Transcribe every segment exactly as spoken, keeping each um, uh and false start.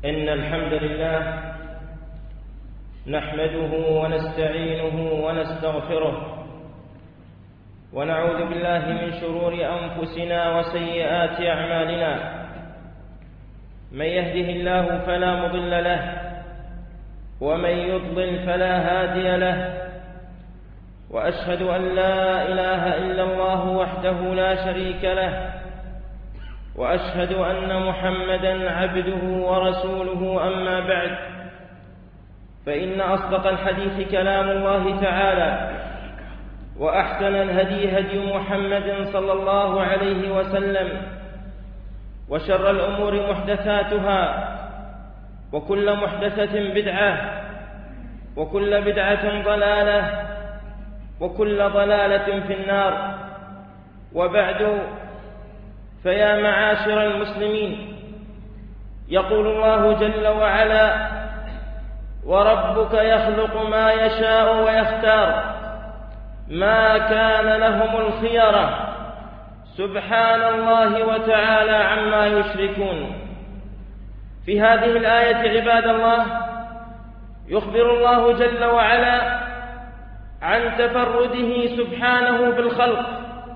إن الحمد لله نحمده ونستعينه ونستغفره ونعوذ بالله من شرور أنفسنا وسيئات أعمالنا. من يهده الله فلا مضل له ومن يضلل فلا هادي له، وأشهد أن لا إله إلا الله وحده لا شريك له، وأشهد أن محمدًا عبده ورسوله. أما بعد، فإن أصدق الحديث كلام الله تعالى، وأحسن الهدي هدي محمد صلى الله عليه وسلم، وشر الأمور محدثاتها، وكل محدثة بدعة، وكل بدعة ضلالة، وكل ضلالة في النار. وبعد، فيا معاشر المسلمين، يقول الله جل وعلا: وربك يخلق ما يشاء ويختار ما كان لهم الخيرة سبحان الله وتعالى عما يشركون. في هذه الآية عباد الله يخبر الله جل وعلا عن تفرده سبحانه بالخلق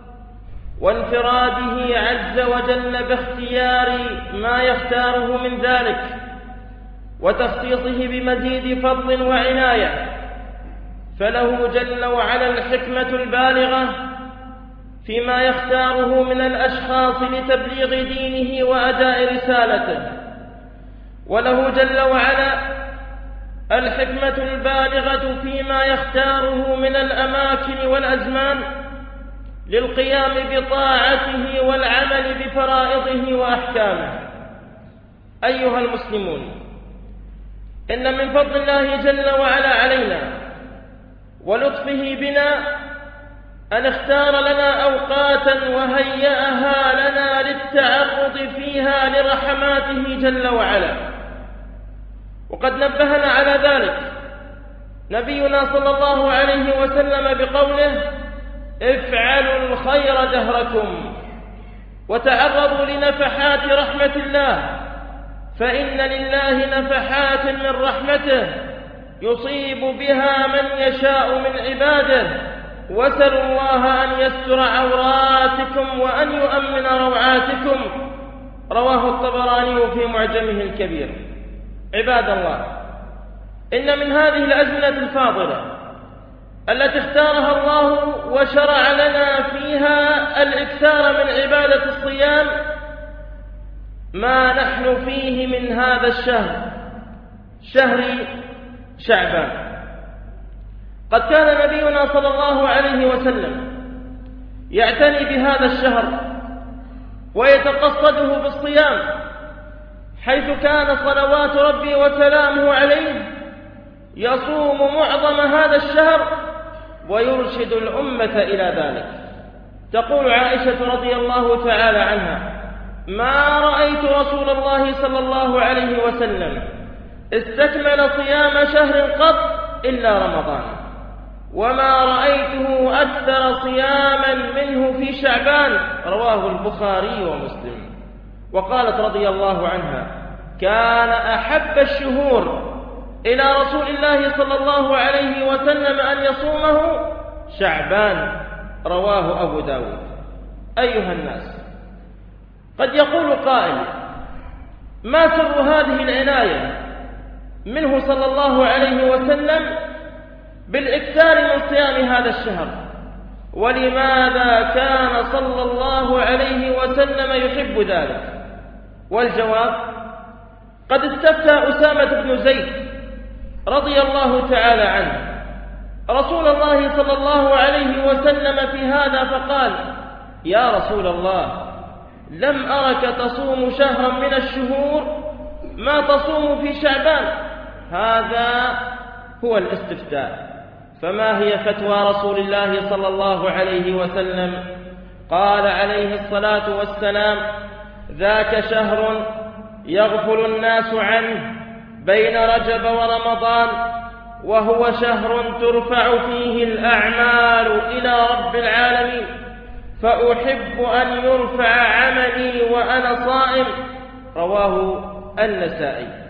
وانفراده عز وجل باختيار ما يختاره من ذلك، وتخصيصه بمزيد فضل وعناية. فله جل وعلا الحكمة البالغة فيما يختاره من الأشخاص لتبليغ دينه وأداء رسالته، وله جل وعلا الحكمة البالغة فيما يختاره من الأماكن والأزمان للقيام بطاعته والعمل بفرائضه وأحكامه. أيها المسلمون، إن من فضل الله جل وعلا علينا ولطفه بنا أن اختار لنا أوقاتا وهيأها لنا للتعرض فيها لرحماته جل وعلا، وقد نبهنا على ذلك نبينا صلى الله عليه وسلم بقوله: افعلوا الخير دهركم وتعرضوا لنفحات رحمة الله، فإن لله نفحات من رحمته يصيب بها من يشاء من عباده، واسألوا الله أن يستر عوراتكم وأن يؤمن روعاتكم. رواه الطبراني في معجمه الكبير. عباد الله، إن من هذه الأزمنة الفاضلة التي اختارها الله وشرع لنا فيها الإكثار من عبادة الصيام ما نحن فيه من هذا الشهر، شهر شعبان. قد كان نبينا صلى الله عليه وسلم يعتني بهذا الشهر ويتقصده بالصيام، حيث كان صلوات ربي وسلامه عليه يصوم معظم هذا الشهر ويرشد الأمة إلى ذلك. تقول عائشة رضي الله تعالى عنها: ما رأيت رسول الله صلى الله عليه وسلم استكمل صيام شهر قط إلا رمضان، وما رأيته أكثر صياما منه في شعبان. رواه البخاري ومسلم. وقالت رضي الله عنها: كان أحب الشهور إلى رسول الله صلى الله عليه وسلم أن يصومه شعبان. رواه أبو داود. أيها الناس، قد يقول قائل: ما سر هذه العناية منه صلى الله عليه وسلم بالإكثار من صيام هذا الشهر؟ ولماذا كان صلى الله عليه وسلم يحب ذلك؟ والجواب: قد استفتى أسامة بن زيد رضي الله تعالى عنه رسول الله صلى الله عليه وسلم في هذا فقال: يا رسول الله، لم أرك تصوم شهرا من الشهور ما تصوم في شعبان. هذا هو الاستفتاء. فما هي فتوى رسول الله صلى الله عليه وسلم؟ قال عليه الصلاة والسلام: ذاك شهر يغفل الناس عنه بين رجب ورمضان، وهو شهر ترفع فيه الأعمال إلى رب العالمين، فأحب أن يرفع عملي وأنا صائم. رواه النسائي.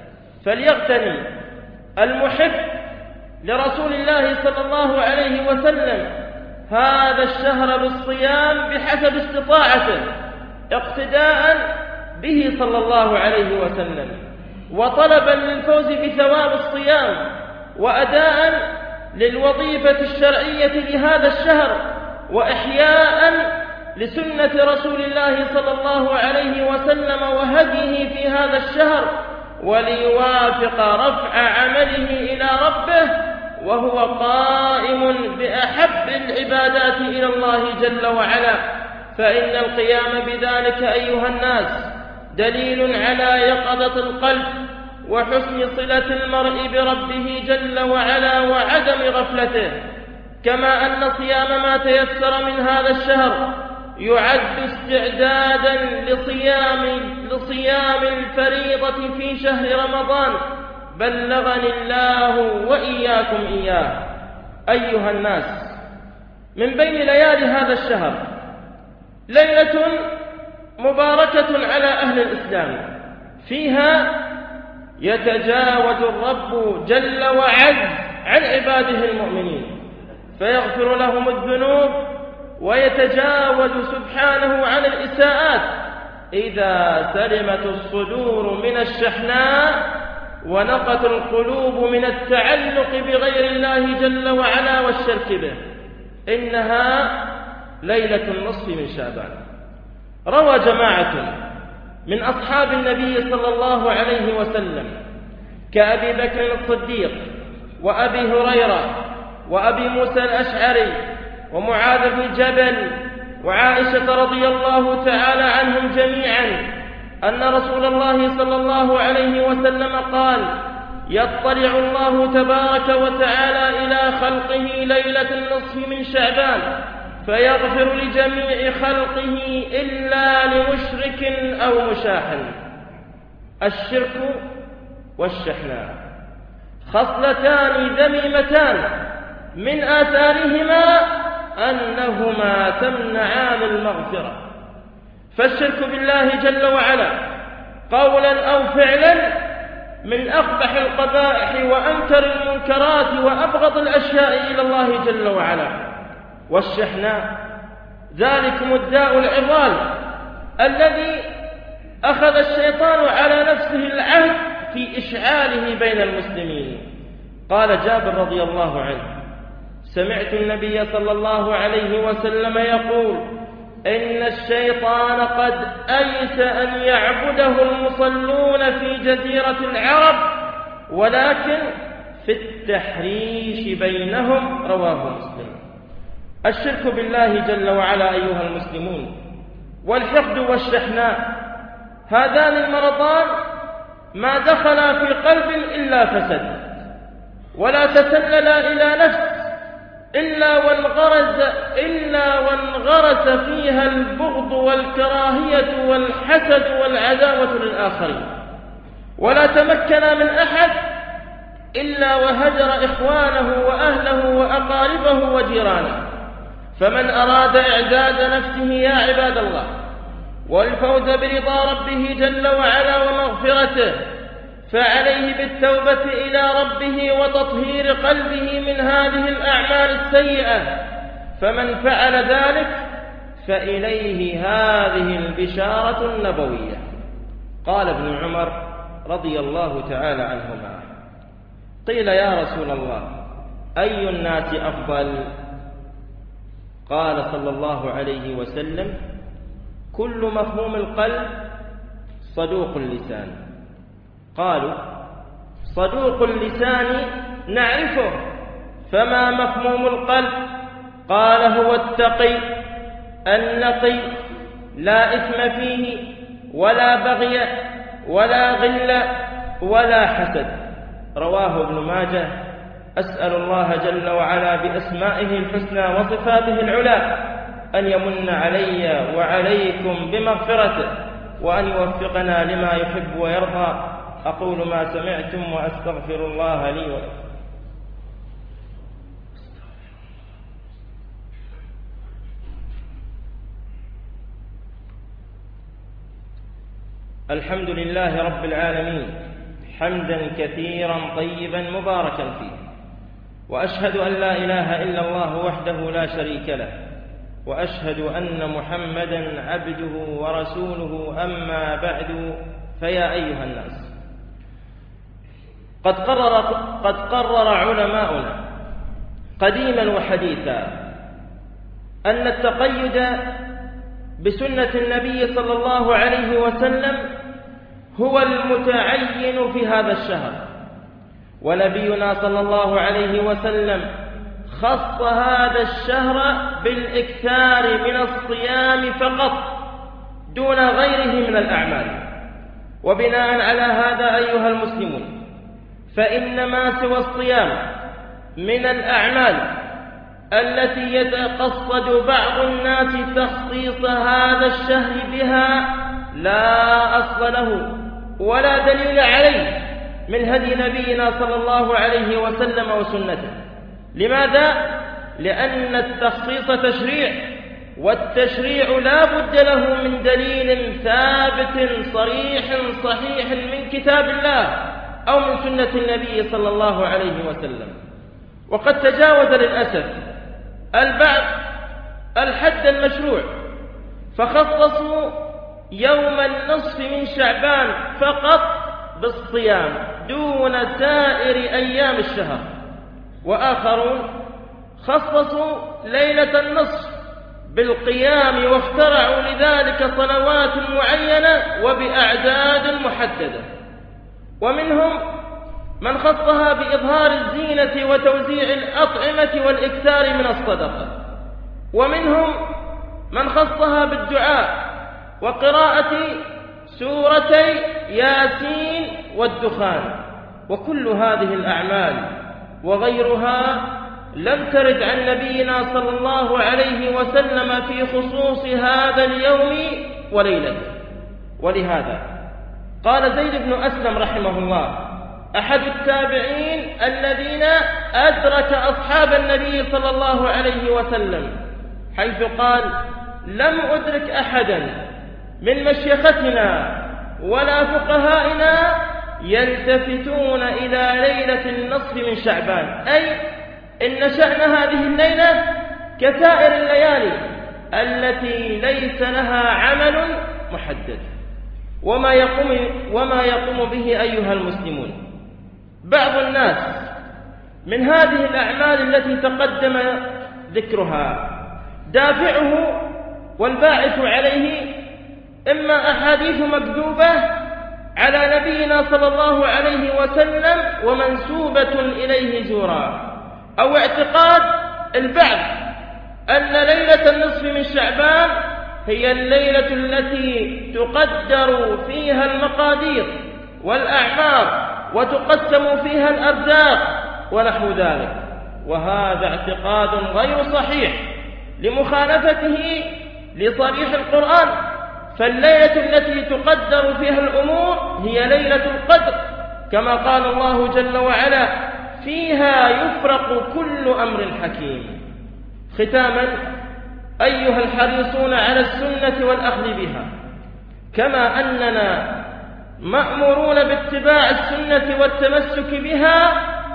فليغتنم المحب لرسول الله صلى الله عليه وسلم هذا الشهر بالصيام بحسب استطاعته، اقتداء به صلى الله عليه وسلم، وطلبا للفوز بثواب الصيام، وأداء للوظيفة الشرعية لهذا الشهر، وإحياء لسنة رسول الله صلى الله عليه وسلم وهديه في هذا الشهر، وليوافق رفع عمله إلى ربه وهو قائم بأحب العبادات إلى الله جل وعلا. فإن القيام بذلك أيها الناس دليل على يقظة القلب وحسن صلة المرء بربه جل وعلا وعدم غفلته، كما أن صيام ما تيسر من هذا الشهر يعد استعدادا لصيام, لصيام الفريضة في شهر رمضان بلغني الله وإياكم إياه. أيها الناس، من بين ليالي هذا الشهر ليلة مباركة على أهل الإسلام، فيها يتجاوز الرب جل وعز عن عباده المؤمنين فيغفر لهم الذنوب، ويتجاوز سبحانه عن الإساءات إذا سلمت الصدور من الشحناء ونقت القلوب من التعلق بغير الله جل وعلا والشرك به. إنها ليلة النصف من شعبان. روى جماعة من أصحاب النبي صلى الله عليه وسلم كأبي بكر الصديق وأبي هريرة وأبي موسى الأشعري ومعاذ بن جبل وعائشة رضي الله تعالى عنهم جميعا أن رسول الله صلى الله عليه وسلم قال: يطلع الله تبارك وتعالى إلى خلقه ليلة النصف من شعبان فيغفر لجميع خلقه إلا لمشرك أو مشاحن. الشرك والشحناء خصلتان ذميمتان من آثارهما أنهما تمنعان المغفرة. فالشرك بالله جل وعلا قولا أو فعلا من أقبح القبائح وأنكر المنكرات وأبغض الأشياء إلى الله جل وعلا. والشحناء ذلكم الداء العضال الذي أخذ الشيطان على نفسه العهد في إشعاله بين المسلمين. قال جابر رضي الله عنه: سمعت النبي صلى الله عليه وسلم يقول: إن الشيطان قد أيس أن يعبده المصلون في جزيرة العرب ولكن في التحريش بينهم. رواه مسلم. الشرك بالله جل وعلا أيها المسلمون والحقد والشحناء هذان المرضان ما دخلا في قلب إلا فسد، ولا تسللا إلى نفس إلا وانغرز إلا وانغرس فيها البغض والكراهية والحسد والعداوة للآخرين، ولا تمكن من أحد إلا وهجر إخوانه وأهله وأقاربه وجيرانه. فمن أراد إعداد نفسه يا عباد الله والفوز برضا ربه جل وعلا ومغفرته فعليه بالتوبة إلى ربه وتطهير قلبه من هذه الأعمال السيئة، فمن فعل ذلك فإليه هذه البشارة النبوية. قال ابن عمر رضي الله تعالى عنهما: قيل يا رسول الله أي الناس أفضل؟ قال صلى الله عليه وسلم: كل مفهوم القلب صدوق اللسان. قالوا: صدوق اللسان نعرفه، فما مفهوم القلب؟ قال: هو التقي النقي لا إثم فيه ولا بغي ولا غل ولا حسد. رواه ابن ماجه. أسأل الله جل وعلا بأسمائه الحسنى وصفاته العلى أن يمن علي وعليكم بمغفرته وأن يوفقنا لما يحب ويرضى. أقول ما سمعتم وأستغفر الله لي ولكم. الحمد لله رب العالمين حمدا كثيرا طيبا مباركا فيه، وأشهد أن لا إله إلا الله وحده لا شريك له، وأشهد أن محمدا عبده ورسوله. أما بعد، فيا أيها الناس، قد قرر, قد قرر علماؤنا قديما وحديثا أن التقيد بسنة النبي صلى الله عليه وسلم هو المتعين في هذا الشهر، ونبينا صلى الله عليه وسلم خص هذا الشهر بالإكثار من الصيام فقط دون غيره من الأعمال. وبناء على هذا أيها المسلمون، فإن ما سوى الصيام من الأعمال التي يتقصد بعض الناس تخصيص هذا الشهر بها لا أصل له ولا دليل عليه من هدي نبينا صلى الله عليه وسلم وسنته. لماذا؟ لأن التخصيص تشريع، والتشريع لا بد له من دليل ثابت صريح صحيح من كتاب الله أو من سنة النبي صلى الله عليه وسلم. وقد تجاوز للأسف البعض الحد المشروع، فخصصوا يوم النصف من شعبان فقط بالصيام دون سائر أيام الشهر، وآخرون خصصوا ليلة النصف بالقيام واخترعوا لذلك صلوات معينة وبأعداد محددة، ومنهم من خصها بإظهار الزينة وتوزيع الأطعمة والإكثار من الصدقة، ومنهم من خصها بالدعاء وقراءة سورتي ياسين والدخان. وكل هذه الأعمال وغيرها لم ترد عن نبينا صلى الله عليه وسلم في خصوص هذا اليوم وليلته. ولهذا قال زيد بن أسلم رحمه الله، أحد التابعين الذين أدرك أصحاب النبي صلى الله عليه وسلم، حيث قال: لم أدرك أحدا من مشيختنا ولا فقهائنا يلتفتون إلى ليلة النصف من شعبان، أي إن شأن هذه الليلة كسائر الليالي التي ليس لها عمل محدد. وما يقوم, وما يقوم به أيها المسلمون بعض الناس من هذه الأعمال التي تقدم ذكرها، دافعه والباعث عليه إما أحاديث مكذوبة على نبينا صلى الله عليه وسلم ومنسوبة إليه زورا، أو اعتقاد البعض أن ليلة النصف من شعبان هي الليلة التي تقدر فيها المقادير والأعمار وتقسم فيها الأرزاق ونحو ذلك، وهذا اعتقاد غير صحيح لمخالفته لصريح القرآن. فالليلة التي تقدر فيها الأمور هي ليلة القدر، كما قال الله جل وعلا: فيها يفرق كل أمر حكيم. ختاما، أيها الحريصون على السنة والأخذ بها، كما أننا مأمورون باتباع السنة والتمسك بها،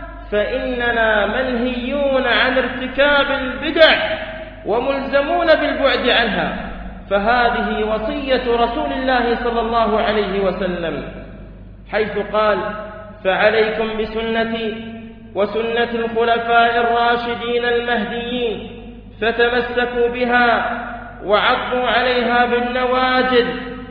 فإننا منهيون عن ارتكاب البدع وملزمون بالبعد عنها. فهذه وصية رسول الله صلى الله عليه وسلم، حيث قال: فعليكم بسنتي وسنة الخلفاء الراشدين المهديين، فتمسكوا بها وعضوا عليها بالنواجذ،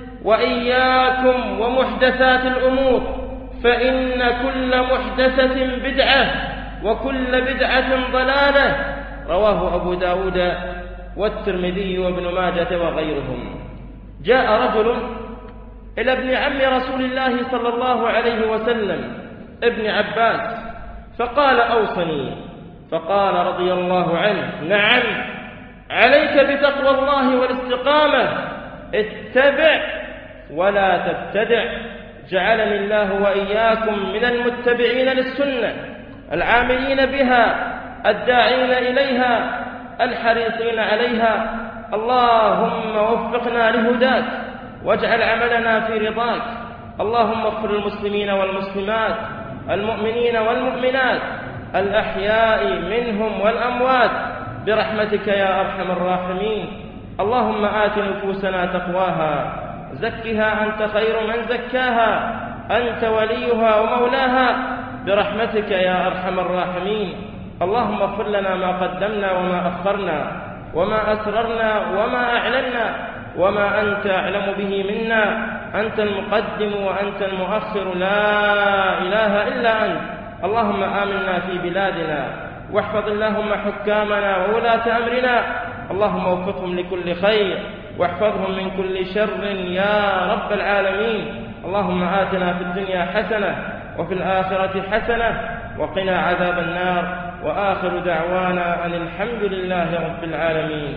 وإياكم ومحدثات الأمور، فإن كل محدثة بدعة وكل بدعة ضلالة. رواه أبو داود والترمذي وابن ماجة وغيرهم. جاء رجل إلى ابن عم رسول الله صلى الله عليه وسلم ابن عباس فقال: أوصني. فقال رضي الله عنه: نعم، عليك بتقوى الله والاستقامة، اتبع ولا تبتدع. جعلني الله وإياكم من المتبعين للسنة العاملين بها الداعين إليها الحريصين عليها. اللهم وفقنا لهداك واجعل عملنا في رضاك، اللهم اغفر للمسلمين والمسلمات، المؤمنين والمؤمنات، الأحياء منهم والأموات برحمتك يا أرحم الراحمين. اللهم آت نفوسنا تقواها، زكها أنت خير من زكاها، أنت وليها ومولاها برحمتك يا أرحم الراحمين. اللهم اغفر لنا ما قدمنا وما أخرنا، وما أسررنا وما أعلنا، وما أنت أعلم به منا. أنت المقدم وأنت المؤخر، لا إله إلا أنت. اللهم آمنا في بلادنا، واحفظ اللهم حكامنا وولاة أمرنا، اللهم وفقهم لكل خير واحفظهم من كل شر يا رب العالمين. اللهم آتنا في الدنيا حسنة وفي الآخرة حسنة وقنا عذاب النار، وآخر دعوانا أن الحمد لله رب العالمين.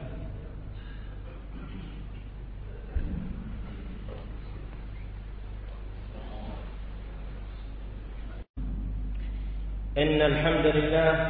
إن الحمد لله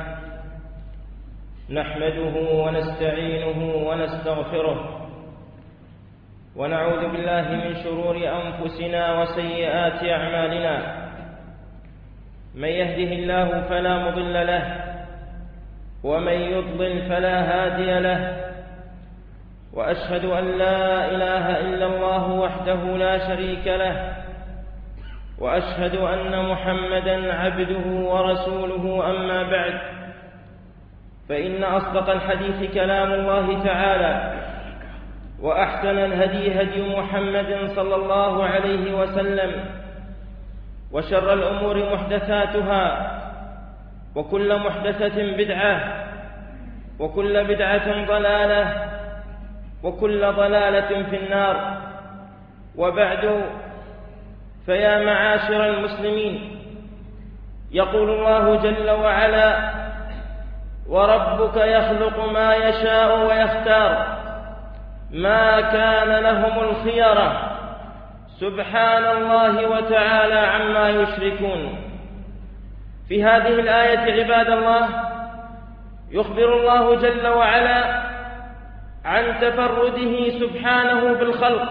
نحمده ونستعينه ونستغفره، ونعوذ بالله من شرور أنفسنا وسيئات أعمالنا. من يهده الله فلا مضل له، ومن يضلل فلا هادي له، وأشهد أن لا إله إلا الله وحده لا شريك له، وأشهد أن محمدًا عبده ورسوله. أما بعد، فإن أصدق الحديث كلام الله تعالى، وأحسن الهدي هدي محمد صلى الله عليه وسلم، وشر الأمور محدثاتها، وكل محدثة بدعة، وكل بدعة ضلالة، وكل ضلالة في النار. وبعد، فيا معاشر المسلمين، يقول الله جل وعلا: وربك يخلق ما يشاء ويختار ما كان لهم الخيرة، سبحان الله وتعالى عما يشركون. في هذه الآية عباد الله يخبر الله جل وعلا عن تفرده سبحانه بالخلق،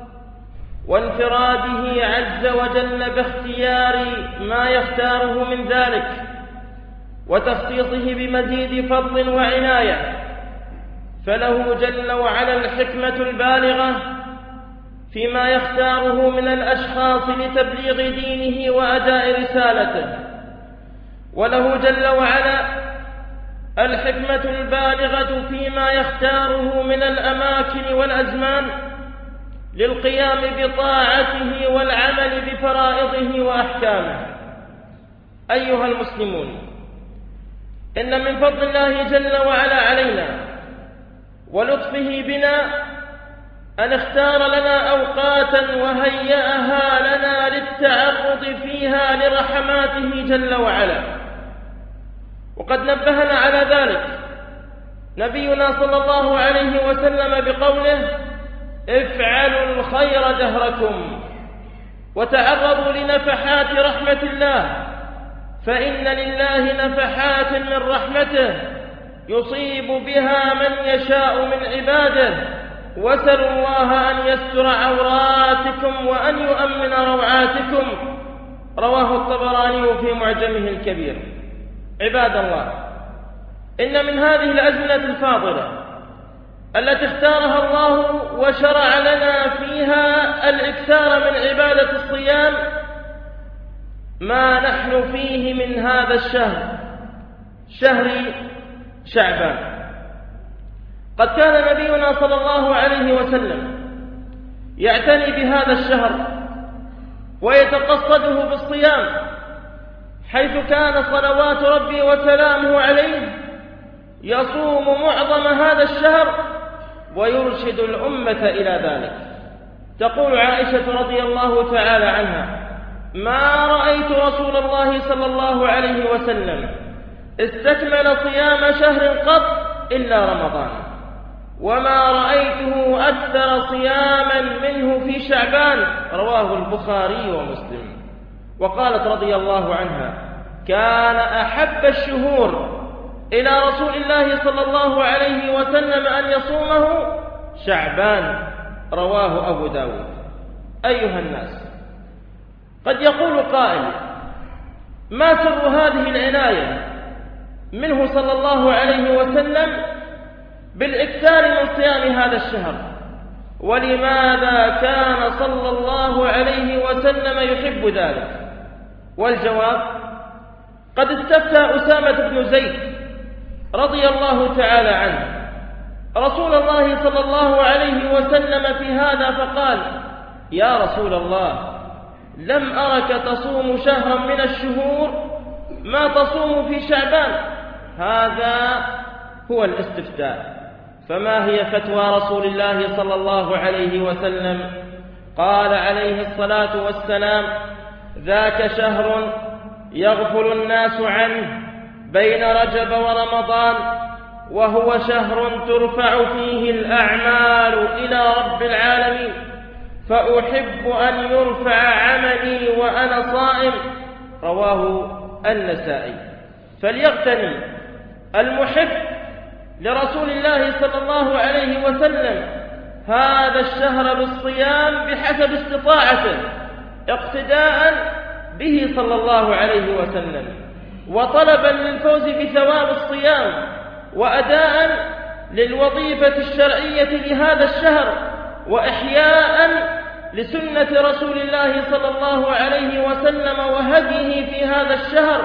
وانفراده عز وجل باختيار ما يختاره من ذلك، وتخصيصه بمزيد فضل وعناية. فله جل وعلا الحكمة البالغة فيما يختاره من الأشخاص لتبليغ دينه وأداء رسالته، وله جل وعلا الحكمة البالغة فيما يختاره من الأماكن والأزمان للقيام بطاعته والعمل بفرائضه وأحكامه. أيها المسلمون، إن من فضل الله جل وعلا علينا ولطفه بنا أن اختار لنا أوقاتا وهيأها لنا للتعرض فيها لرحماته جل وعلا، وقد نبهنا على ذلك نبينا صلى الله عليه وسلم بقوله: افعلوا الخير دهركم، وتعرضوا لنفحات رحمة الله، فإن لله نفحات من رحمته يصيب بها من يشاء من عباده، واسألوا الله أن يستر عوراتكم وأن يؤمن روعاتكم. رواه الطبراني في معجمه الكبير. عباد الله، إن من هذه الأزمنة الفاضلة التي اختارها الله وشرع لنا فيها الإكثار من عبادة الصيام ما نحن فيه من هذا الشهر، شهر شعبان. قد كان نبينا صلى الله عليه وسلم يعتني بهذا الشهر ويتقصده بالصيام، حيث كان صلوات ربي وسلامه عليه يصوم معظم هذا الشهر ويرشد الأمة إلى ذلك. تقول عائشة رضي الله تعالى عنها: ما رأيت رسول الله صلى الله عليه وسلم استكمل صيام شهر قط إلا رمضان، وما رأيته أكثر صياما منه في شعبان. رواه البخاري ومسلم. وقالت رضي الله عنها: كان أحب الشهور إلى رسول الله صلى الله عليه وسلم أن يصومه شعبان. رواه أبو داود. أيها الناس، قد يقول قائل: ما سر هذه العناية منه صلى الله عليه وسلم بالإكثار من صيام هذا الشهر؟ ولماذا كان صلى الله عليه وسلم يحب ذلك؟ والجواب: قد استفتى أسامة بن زيد رضي الله تعالى عنه رسول الله صلى الله عليه وسلم في هذا فقال: يا رسول الله، لم أرك تصوم شهرا من الشهور ما تصوم في شعبان. هذا هو الاستفتاء. فما هي فتوى رسول الله صلى الله عليه وسلم؟ قال عليه الصلاة والسلام: ذاك شهر يغفل الناس عنه بين رجب ورمضان، وهو شهر ترفع فيه الأعمال إلى رب العالمين، فأحب أن يرفع عملي وأنا صائم. رواه النسائي. فليغتنم المحب لرسول الله صلى الله عليه وسلم هذا الشهر بالصيام بحسب استطاعته، اقتداء به صلى الله عليه وسلم، وطلبا للفوز بثواب الصيام، وأداء للوظيفة الشرعية لهذا الشهر، وإحياء لسنة رسول الله صلى الله عليه وسلم وهديه في هذا الشهر،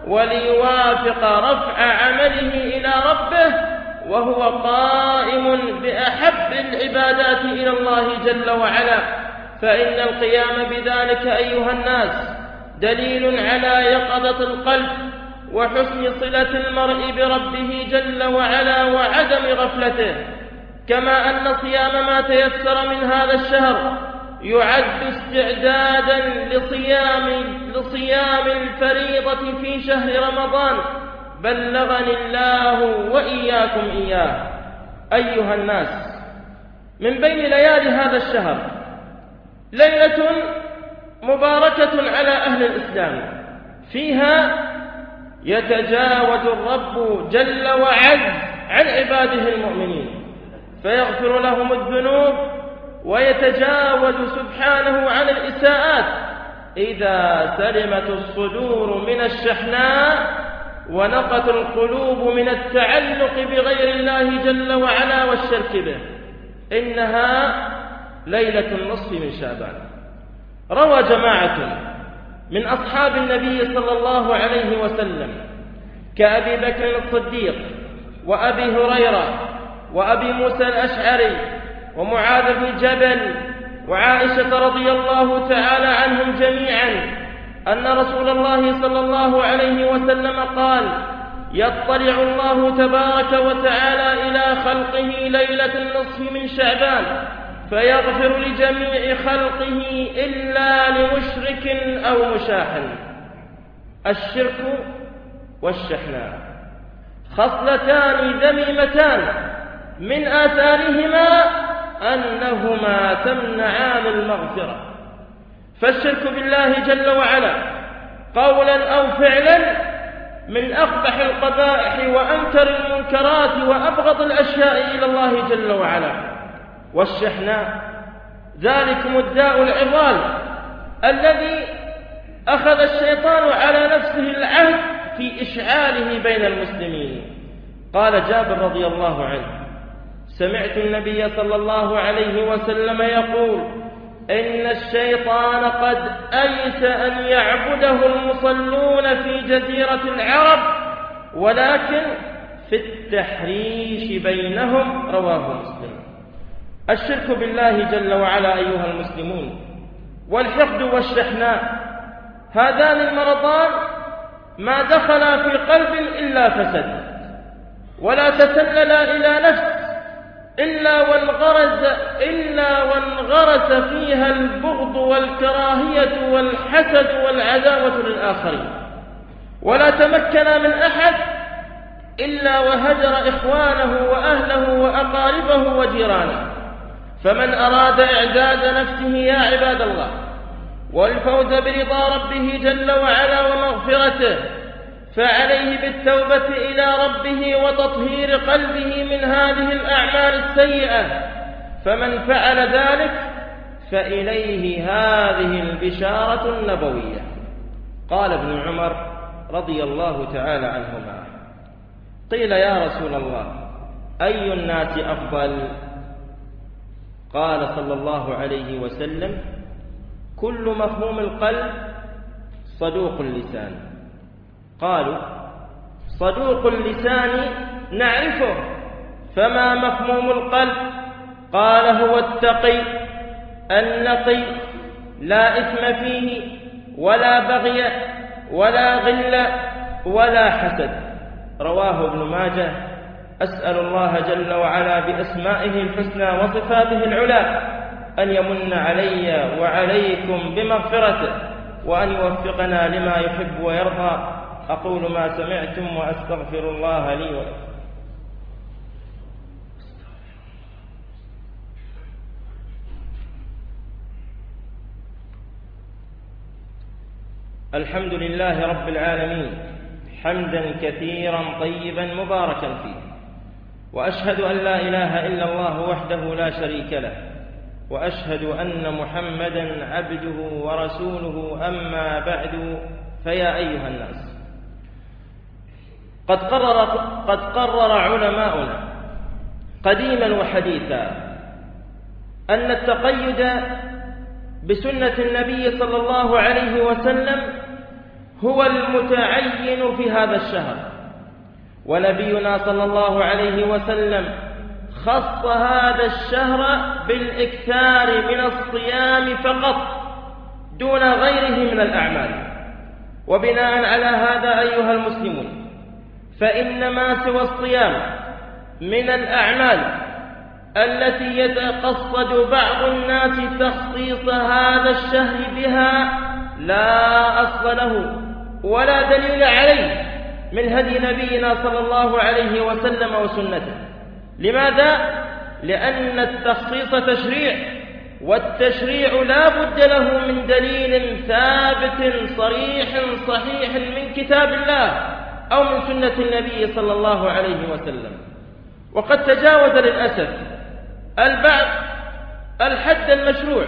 وليوافق رفع عمله إلى ربه وهو قائم بأحب العبادات إلى الله جل وعلا. فإن القيام بذلك أيها الناس دليل على يقظة القلب وحسن صلة المرء بربه جل وعلا وعدم غفلته، كما أن صيام ما تيسر من هذا الشهر يعد استعدادا لصيام, لصيام الفريضة في شهر رمضان، بلغني الله وإياكم إياه. أيها الناس، من بين ليالي هذا الشهر ليلة مباركة على أهل الإسلام، فيها يتجاوز الرب جل وعز عن عباده المؤمنين فيغفر لهم الذنوب، ويتجاوز سبحانه عن الإساءات إذا سلمت الصدور من الشحناء ونقت القلوب من التعلق بغير الله جل وعلا والشرك به. إنها ليلة النصف من شعبان. روى جماعة من أصحاب النبي صلى الله عليه وسلم كأبي بكر الصديق وأبي هريرة وأبي موسى الأشعري ومعاذ بن جبل وعائشة رضي الله تعالى عنهم جميعا أن رسول الله صلى الله عليه وسلم قال: يطلع الله تبارك وتعالى إلى خلقه ليلة النصف من شعبان فيغفر لجميع خلقه إلا لمشرك أو مشاحن. الشرك والشحناء خصلتان ذميمتان من آثارهما أنهما تمنعان المغفرة. فالشرك بالله جل وعلا قولا أو فعلا من أقبح القبائح وأنكر المنكرات وأبغض الأشياء إلى الله جل وعلا. والشحناء ذلكم الداء العضال الذي أخذ الشيطان على نفسه العهد في إشعاله بين المسلمين. قال جابر رضي الله عنه: سمعت النبي صلى الله عليه وسلم يقول: إن الشيطان قد أيس أن يعبده المصلون في جزيرة العرب، ولكن في التحريش بينهم. رواه مسلم. الشرك بالله جل وعلا أيها المسلمون والحقد والشحناء هذان المرضان ما دخلا في قلب إلا فسد، ولا تسللا إلى نفس إلا وانغرز, إلا وانغرس فيها البغض والكراهية والحسد والعداوة للآخرين، ولا تمكن من أحد إلا وهجر إخوانه وأهله وأقاربه وجيرانه. فمن أراد إعداد نفسه يا عباد الله والفوز برضا ربه جل وعلا ومغفرته فعليه بالتوبة إلى ربه وتطهير قلبه من هذه الأعمال السيئة. فمن فعل ذلك فإليه هذه البشارة النبوية. قال ابن عمر رضي الله تعالى عنهما: قيل يا رسول الله أي الناس أفضل؟ قال صلى الله عليه وسلم: كل مفهوم القلب صدوق اللسان. قالوا: صدوق اللسان نعرفه، فما مفهوم القلب؟ قال: هو التقي النقي، لا إثم فيه ولا بغي ولا غل ولا حسد. رواه ابن ماجه. أسأل الله جل وعلا بأسمائه الحسنى وصفاته العلى أن يمن علي وعليكم بمغفرته، وأن يوفقنا لما يحب ويرضى. أقول ما سمعتم وأستغفر الله لي ولكم. الحمد لله رب العالمين، حمدا كثيرا طيبا مباركا فيه، وأشهد أن لا إله إلا الله وحده لا شريك له، وأشهد أن محمدا عبده ورسوله. أما بعد، فيا أيها الناس، قد قرر, قد قرر علماؤنا قديما وحديثا أن التقيد بسنة النبي صلى الله عليه وسلم هو المتعين في هذا الشهر، ونبينا صلى الله عليه وسلم خص هذا الشهر بالإكثار من الصيام فقط دون غيره من الأعمال. وبناء على هذا أيها المسلمون، فإن ما سوى الصيام من الأعمال التي يتقصد بعض الناس تخصيص هذا الشهر بها لا أصل له ولا دليل عليه من هدي نبينا صلى الله عليه وسلم وسنته. لماذا؟ لأن التخصيص تشريع، والتشريع لا بد له من دليل ثابت صريح صحيح من كتاب الله أو من سنة النبي صلى الله عليه وسلم. وقد تجاوز للأسف البعض الحد المشروع،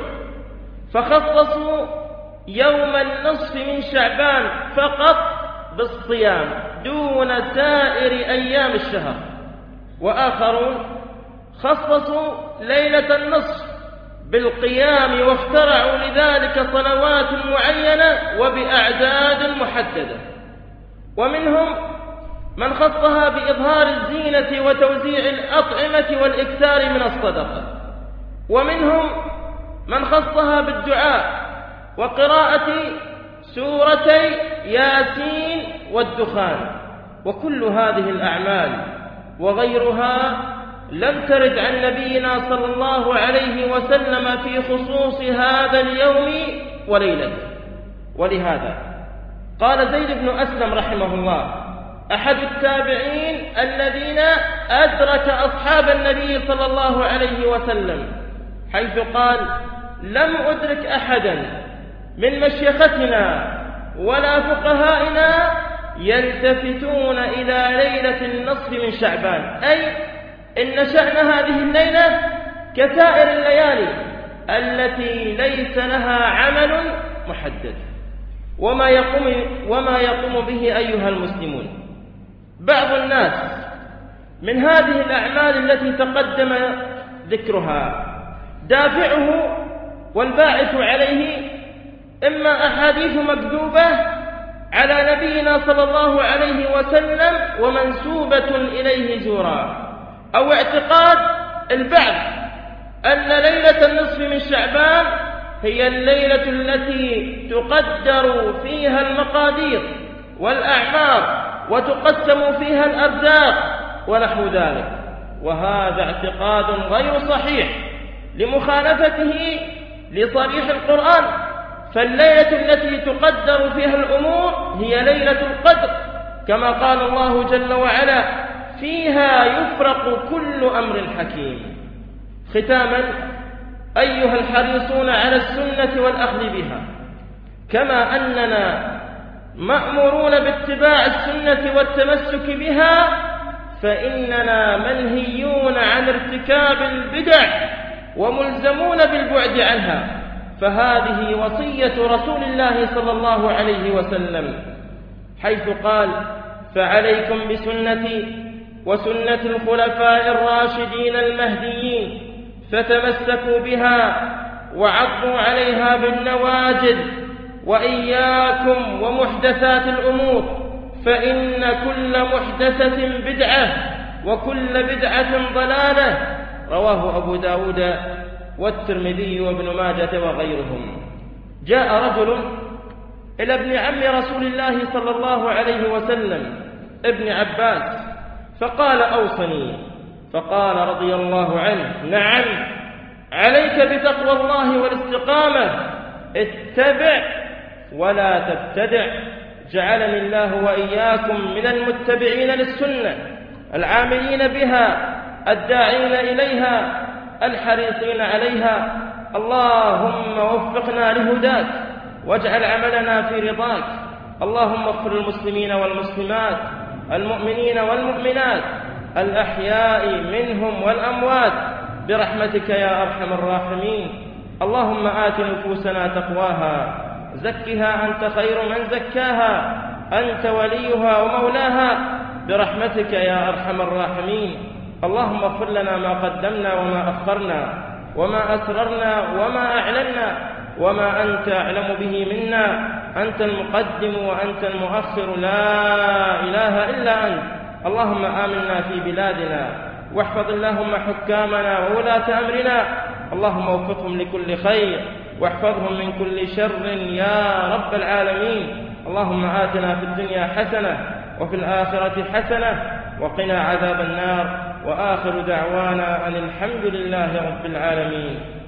فخصصوا يوم النصف من شعبان فقط بالصيام دون سائر أيام الشهر، وآخرون خصصوا ليلة النصف بالقيام واخترعوا لذلك صلوات معينة وبأعداد محددة. ومنهم من خصها بإظهار الزينة وتوزيع الأطعمة والإكثار من الصدقة، ومنهم من خصها بالدعاء وقراءة سورتي ياسين والدخان. وكل هذه الأعمال وغيرها لم ترد عن نبينا صلى الله عليه وسلم في خصوص هذا اليوم وليلته. ولهذا قال زيد بن أسلم رحمه الله، أحد التابعين الذين أدرك أصحاب النبي صلى الله عليه وسلم، حيث قال: لم أدرك أحدا من مشيختنا ولا فقهائنا يلتفتون إلى ليلة النصف من شعبان، أي إن شأن هذه الليلة كسائر الليالي التي ليس لها عمل محدد. وما يقوم, وما يقوم به أيها المسلمون بعض الناس من هذه الأعمال التي تقدم ذكرها، دافعه والباعث عليه إما أحاديث مكذوبة على نبينا صلى الله عليه وسلم ومنسوبة إليه زورا، أو اعتقاد البعض أن ليلة النصف من شعبان هي الليلة التي تقدر فيها المقادير والأعمار وتقسم فيها الأرزاق ونحو ذلك، وهذا اعتقاد غير صحيح لمخالفته لصريح القرآن. فالليلة التي تقدر فيها الأمور هي ليلة القدر، كما قال الله جل وعلا: فيها يفرق كل أمر حكيم. ختاما، أيها الحريصون على السنة والأخذ بها، كما أننا مأمورون باتباع السنة والتمسك بها، فإننا منهيون عن ارتكاب البدع وملزمون بالبعد عنها. فهذه وصية رسول الله صلى الله عليه وسلم، حيث قال: فعليكم بسنتي وسنة الخلفاء الراشدين المهديين، فتمسكوا بها وعضوا عليها بالنواجذ، وإياكم ومحدثات الأمور، فإن كل محدثة بدعة وكل بدعة ضلالة. رواه أبو داود والترمذي وابن ماجة وغيرهم. جاء رجل إلى ابن عم رسول الله صلى الله عليه وسلم ابن عباس فقال: أوصني. فقال رضي الله عنه: نعم، عليك بتقوى الله والاستقامة، اتبع ولا تبتدع. جعلني الله وإياكم من المتبعين للسنة، العاملين بها، الداعين إليها، الحريصين عليها. اللهم وفقنا لهداك، واجعل عملنا في رضاك. اللهم اغفر المسلمين والمسلمات، المؤمنين والمؤمنات، الأحياء منهم والأموات، برحمتك يا أرحم الراحمين. اللهم آت نفوسنا تقواها، زكها أنت خير من زكاها، أنت وليها ومولاها، برحمتك يا أرحم الراحمين. اللهم اغفر لنا ما قدمنا وما أخرنا، وما أسررنا وما أعلنا، وما أنت أعلم به منا. أنت المقدم وأنت المؤخر، لا إله إلا أنت. اللهم آمنا في بلادنا، واحفظ اللهم حكامنا وولاة أمرنا، اللهم وفقهم لكل خير، واحفظهم من كل شر يا رب العالمين. اللهم آتنا في الدنيا حسنة وفي الآخرة حسنة وقنا عذاب النار. وآخر دعوانا أن الحمد لله رب العالمين.